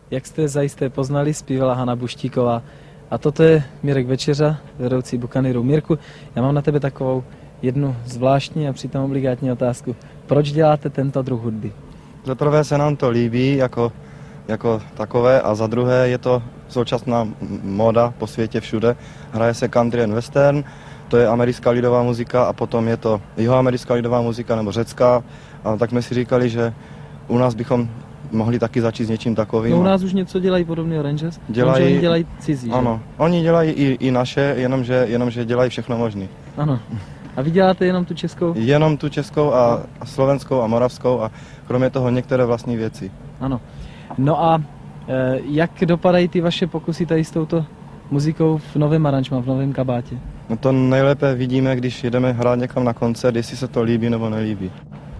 Jak jste zajisté poznali, zpívala Hana Buštíková. A toto je Mirek Večeřa, vedoucí Buccaneeru. Mirku, já mám na tebe takovou jednu zvláštní a přitom obligátní otázku. Proč děláte tento druh hudby? Za prvé se nám to líbí jako takové a za druhé je to současná móda po světě všude. Hraje se country and western, to je americká lidová muzika a potom je to jihoamerická lidová muzika nebo řecká. A tak jsme si říkali, že u nás bychom mohli taky začít s něčím takovým. No u nás už něco dělají podobného Rangers? Dělají, dělají cizí, ano, že? Oni dělají i naše, jenomže dělají všechno možné. Ano. A vy děláte jenom tu českou? Jenom tu českou a slovenskou a moravskou a kromě toho některé vlastní věci. Ano. No a jak dopadají ty vaše pokusy tady s touto muzikou v novém aranžmá, v novém kabátě? No to nejlépe vidíme, když jedeme hrát někam na koncert, jestli se to líbí nebo nelíbí.